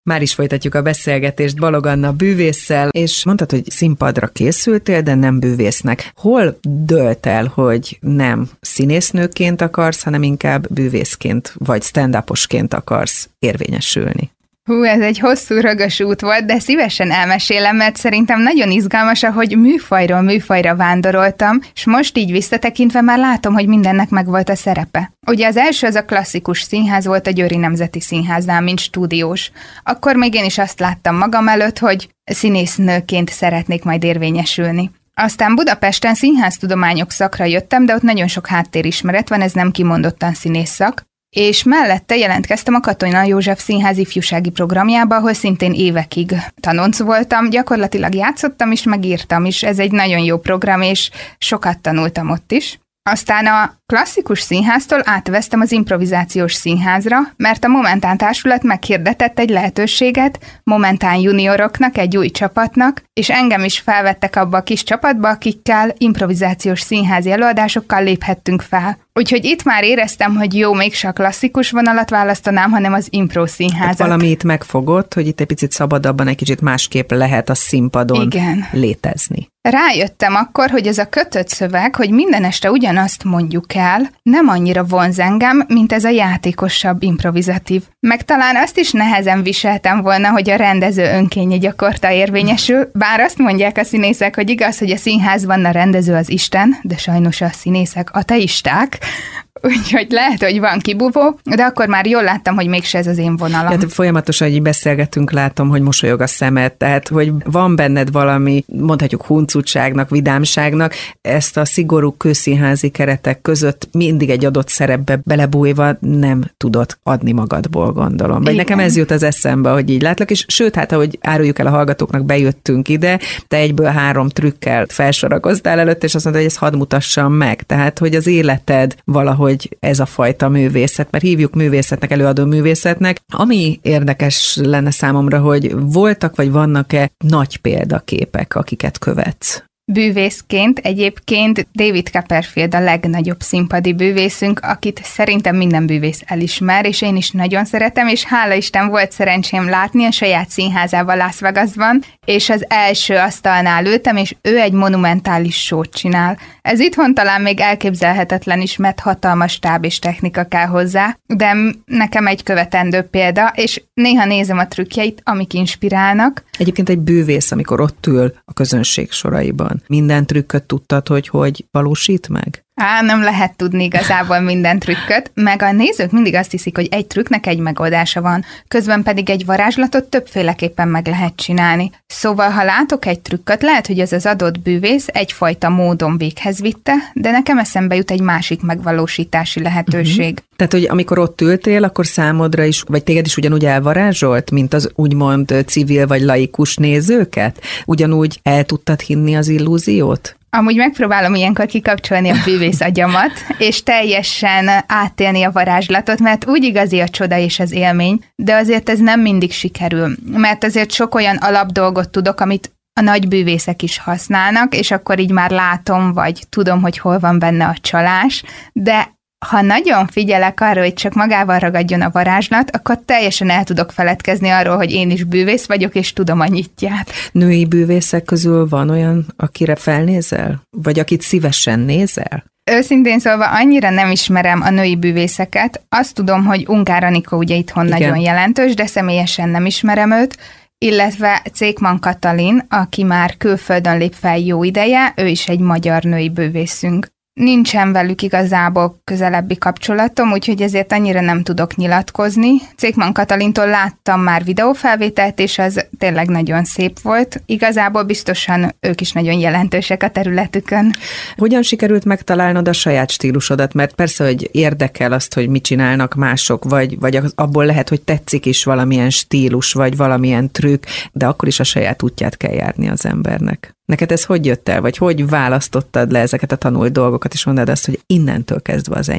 Már is folytatjuk a beszélgetést Balogh Anna bűvésszel, és mondtad, hogy színpadra készültél, de nem bűvésznek. Hol dőlt el, hogy nem színésznőként akarsz, hanem inkább bűvészként vagy stand-uposként akarsz érvényesülni? Ez egy hosszú, rögös út volt, de szívesen elmesélem, mert szerintem nagyon izgalmas, ahogy műfajról műfajra vándoroltam, és most így visszatekintve már látom, hogy mindennek megvolt a szerepe. Ugye az első az a klasszikus színház volt a Győri Nemzeti Színháznál, mint stúdiós. Akkor még én is azt láttam magam előtt, hogy színésznőként szeretnék majd érvényesülni. Aztán Budapesten színháztudományok szakra jöttem, de ott nagyon sok háttérismeret van, ez nem kimondottan színészszak. És mellette jelentkeztem a Katona József Színház ifjúsági programjába, ahol szintén évekig tanonc voltam, gyakorlatilag játszottam is, megírtam is, ez egy nagyon jó program, és sokat tanultam ott is. Aztán a klasszikus színháztól átvesztem az improvizációs színházra, mert a Momentán Társulat meghirdetett egy lehetőséget Momentán junioroknak, egy új csapatnak, és engem is felvettek abba a kis csapatba, akikkel improvizációs színházi előadásokkal léphettünk fel. Úgyhogy itt már éreztem, hogy jó, mégse a klasszikus vonalat választanám, hanem az impro színházat. Valami itt megfogott, hogy itt egy picit szabadabban, egy kicsit másképp lehet a színpadon létezni. Rájöttem akkor, hogy ez a kötött szöveg, hogy minden este ugyanazt mondjuk el, nem annyira vonz engem, mint ez a játékosabb, improvizatív. Meg talán azt is nehezen viseltem volna, hogy a rendező önkénye gyakorta érvényesül, bár azt mondják a színészek, hogy igaz, hogy a színházban a rendező az Isten, de sajnos a színészek ateisták, úgyhogy lehet, hogy van kibúvó, de akkor már jól láttam, hogy mégse ez az én vonalam. Hát folyamatosan így beszélgetünk, látom, hogy mosolyog a szemed, tehát hogy van benned valami, mondhatjuk huncutságnak, vidámságnak, ezt a szigorú kőszínházi keretek között mindig egy adott szerepbe belebújva nem tudod adni magadból, gondolom. Vagy nekem ez jut az eszembe, hogy így látlak, és sőt, hát ahogy áruljuk el a hallgatóknak, bejöttünk ide, te egyből 3 trükkel felsorakoztál előtt, és azt mondta, hogy ezt hadd mutassam meg. Tehát, hogy az életed valahogy ez a fajta művészet, mert hívjuk művészetnek, előadó művészetnek. Ami érdekes lenne számomra, hogy voltak vagy vannak-e nagy példaképek, akiket követsz? Bűvészként egyébként David Copperfield a legnagyobb színpadi bűvészünk, akit szerintem minden bűvész elismer, és én is nagyon szeretem, és hála Isten volt szerencsém látni a saját színházában Las Vegasban, és az első asztalnál ültem, és ő egy monumentális show-t csinál. Ez itthon talán még elképzelhetetlen is, mert hatalmas stáb és technika kell hozzá, de nekem egy követendő példa, és néha nézem a trükkjeit, amik inspirálnak. Egyébként egy bűvész, amikor ott ül a közönség soraiban, minden trükköt tudtad, hogy valósít meg? Nem lehet tudni igazából minden trükköt, meg a nézők mindig azt hiszik, hogy egy trükknek egy megoldása van, közben pedig egy varázslatot többféleképpen meg lehet csinálni. Szóval, ha látok egy trükköt, lehet, hogy ez az adott bűvész egyfajta módon véghez vitte, de nekem eszembe jut egy másik megvalósítási lehetőség. Tehát, hogy amikor ott ültél, akkor számodra is, vagy téged is ugyanúgy elvarázsolt, mint az úgymond civil vagy laikus nézőket? Ugyanúgy el tudtad hinni az illúziót? Amúgy megpróbálom ilyenkor kikapcsolni a bűvész agyamat, és teljesen átélni a varázslatot, mert úgy igazi a csoda és az élmény, de azért ez nem mindig sikerül, mert azért sok olyan alapdolgot tudok, amit a nagy bűvészek is használnak, és akkor így már látom, vagy tudom, hogy hol van benne a csalás, de ha nagyon figyelek arra, hogy csak magával ragadjon a varázslat, akkor teljesen el tudok feledkezni arról, hogy én is bűvész vagyok, és tudom a nyitját. Női bűvészek közül van olyan, akire felnézel? Vagy akit szívesen nézel? Őszintén szólva annyira nem ismerem a női bűvészeket. Azt tudom, hogy Ungár Anikó ugye itthon nagyon jelentős, de személyesen nem ismerem őt, illetve Czékman Katalin, aki már külföldön lép fel jó ideje, ő is egy magyar női bűvészünk. Nincsen velük igazából közelebbi kapcsolatom, úgyhogy ezért annyira nem tudok nyilatkozni. Czékman Katalintól láttam már videófelvételt, és az tényleg nagyon szép volt. Igazából biztosan ők is nagyon jelentősek a területükön. Hogyan sikerült megtalálnod a saját stílusodat? Mert persze, hogy érdekel azt, hogy mit csinálnak mások, vagy abból lehet, hogy tetszik is valamilyen stílus, vagy valamilyen trükk, de akkor is a saját útját kell járni az embernek. Neked ez hogy jött el, vagy hogy választottad le ezeket a tanult dolgokat, és mondod azt, hogy innentől kezdve az enyém?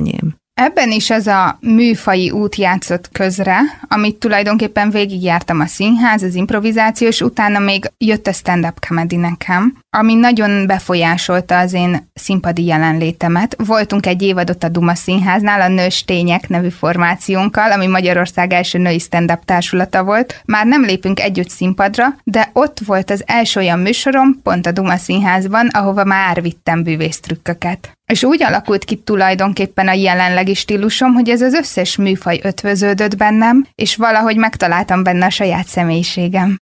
Ebben is az a műfaji út játszott közre, amit tulajdonképpen végigjártam a színház, az improvizációs, utána még jött a stand-up comedy nekem, ami nagyon befolyásolta az én színpadi jelenlétemet. Voltunk egy évadot a Duma Színháznál, a Nős Tények nevű formációnkkal, ami Magyarország első női stand-up társulata volt. Már nem lépünk együtt színpadra, de ott volt az első olyan műsorom, pont a Duma Színházban, ahova már vittem bűvésztrükköket. És úgy alakult ki tulajdonképpen a jelenlegi stílusom, hogy ez az összes műfaj ötvöződött bennem, és valahogy megtaláltam benne a saját személyiségem.